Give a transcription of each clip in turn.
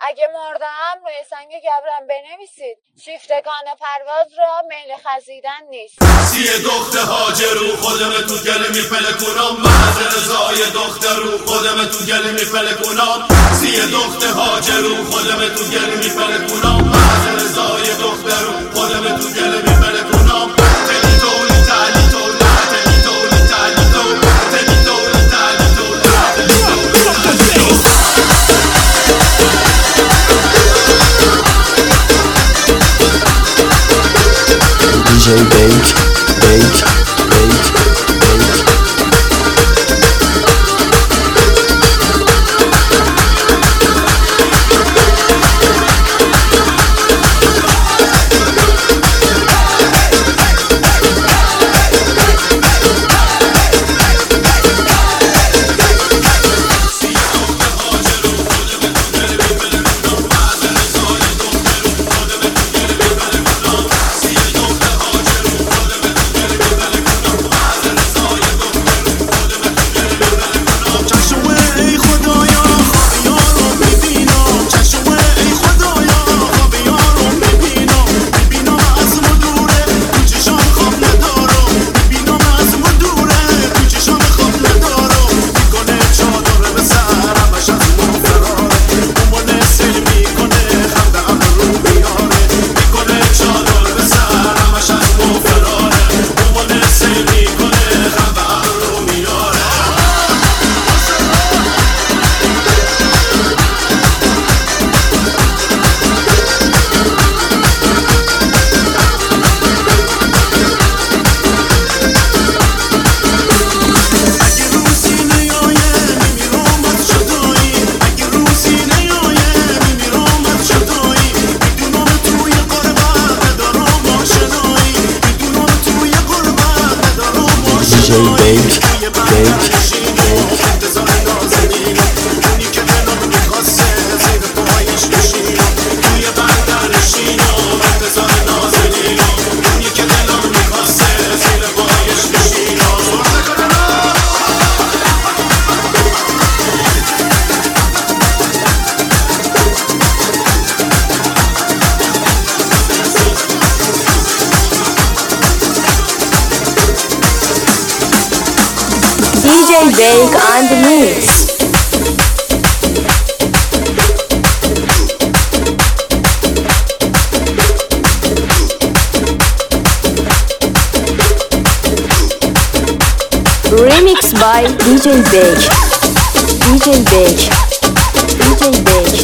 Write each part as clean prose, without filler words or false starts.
اگه مردم روی سنگ گبرم بنویسید شیفتگان پرواز را میل خزیدن نیست. سی دختر هاجرو خودم تو گل میپلکونم، محض رضای دختر رو خودم تو گل میپلکونم. سی دختر هاجرو خودم تو گل میپلکونم، محض رضای دختر رو خودم تو گل میپلکونم. تلی تولی تلی تولی تلی تولی تلی تولی تلی تولی تلی DJ Bake. DJ Bake on the mix. Remix by DJ Bake. DJ Bake. DJ Bake.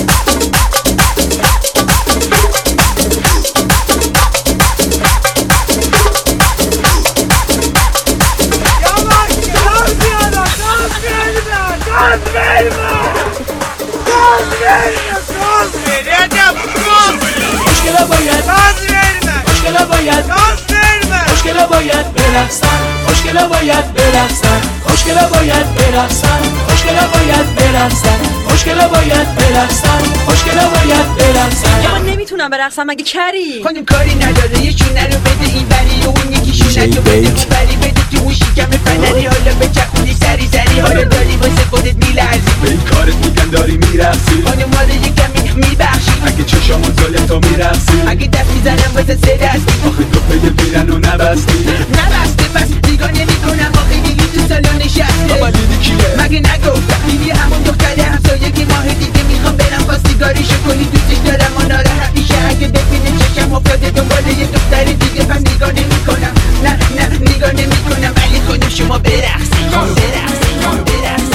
خوشگلا باید برقصن، خوشگلا باید برقصن، خوشگلا باید برقصن، خوشگلا باید برقصن، خوشگلا باید برقصن، خوشگلا باید برقصن. من نمیتونم برقصم مگه کری؟ خانم کاری نداره یکی نرو بده این بری و اون یکی شونتو بده اون بری بده تو اون شکم فنری حالا بچخونی سری سری حالا داری واسه خودت میلرزی به این کارت میگن داری میرقصی خانم حالا یکم میبخشی اگه چشامون ظالم تو میرقصی اگه دست میزنم واسه سه دستی آخه تو پی پیرن و نبستی نبسته پس دیگاه نمیکنم آخه دیگی تو سالن نشسته بابا لیدی کیه؟ مگه نگفتم دیدی همون دختره همسایه که ماه دیگه میخوام برم خواستگاریشو کنی دوستش دارم و ناراحت میشه اگه ببینه چشم افتاده دنبال یه دختر دیگه من نگاه نمیکنم نه نگاه نمیکنم ولی خودم شما برقصی برقصی برقصی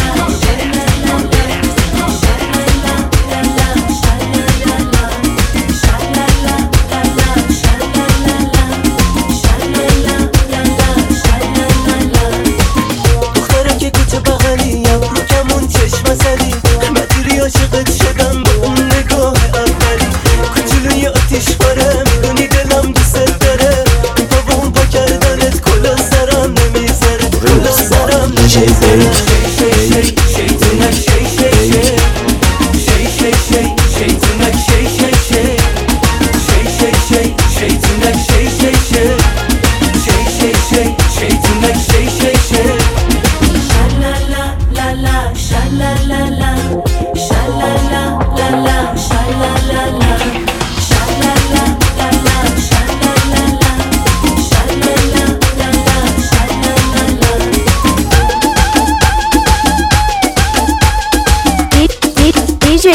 عاشقت شدم با اون نگاه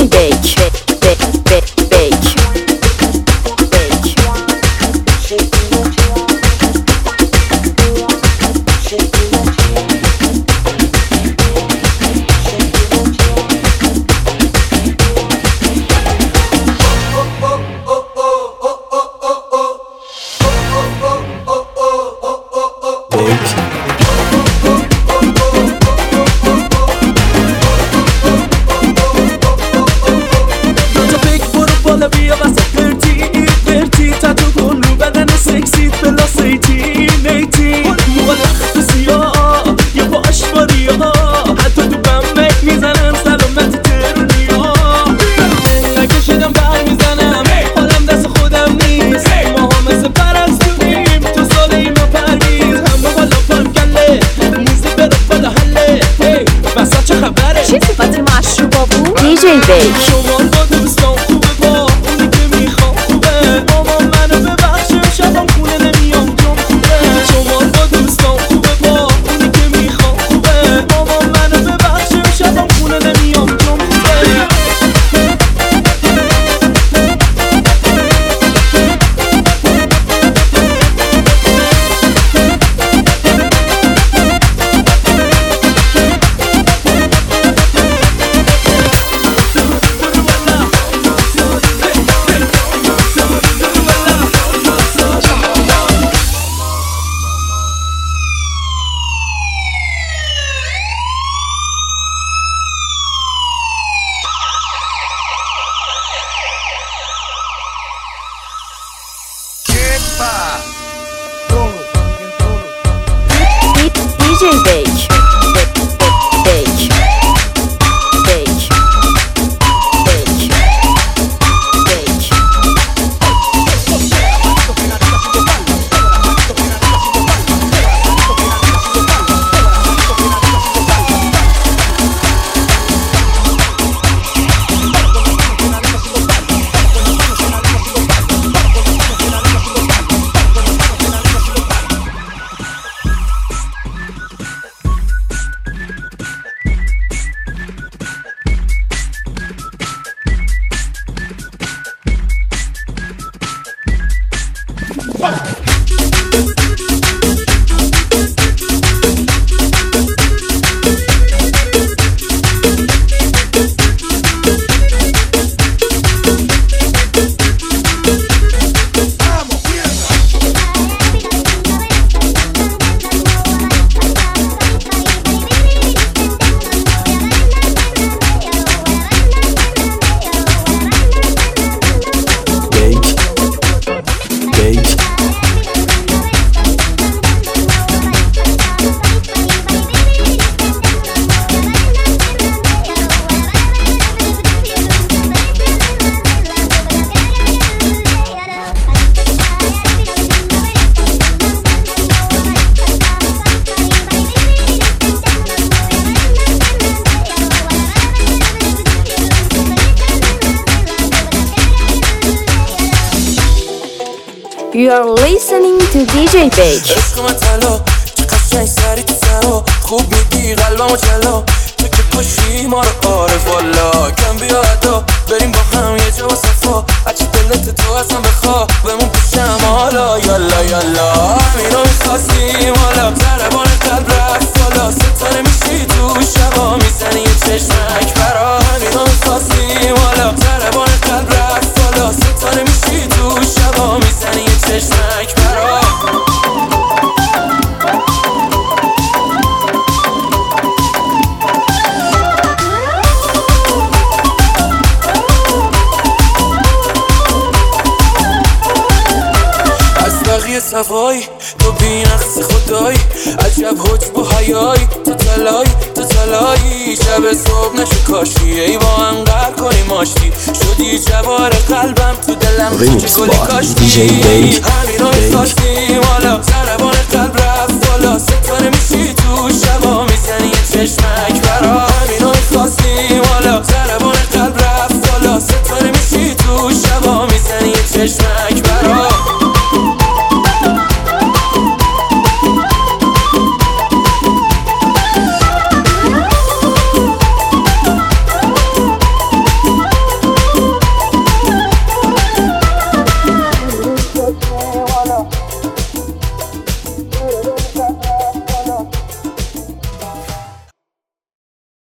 Bake. DJ Bake. شمال با دوستان خوبه با اونی که میخوام خوبه مامان منو ببخشه شبم خونه نمیام جام خوبه شمال با دوستان خوبه با اونی که میخوام خوبه مامان منو ببخشه شبم خونه نمیام جام خوبه DJ Bake. You are listening to DJ Bake. عشق من طلا چه قشنگ سری تو سرا خوب میگی قلبمو جلا تو که پاشی ما رو عارف والا کم بیا ادا بریم با هم یه جا و صفا هرچی دلت تو اصلا بخوا بمون پیشم حالا یالا یالا همینو میخواستیم حالا ضربان قلب رفت بالا ستاره میشی تو شبا میزنی یه چشمک برا همینو میخواستیم حالا ضربان قلب رفت بالا ستاره میشی تو شبا میزنی یه چشمک برا صفایی تو بی نقص خدایی عجب حجب و حیایی تو تلایی شب صبح نشو کاشی ای با هم قرار کنی ماشتی شدی جوار قلبم تو دلم تو که گلی کاشتی همین رو میخواستیم حالا ضربان قلب رفت بالا ستاره میشی تو شبا میزنی یه چشمک برا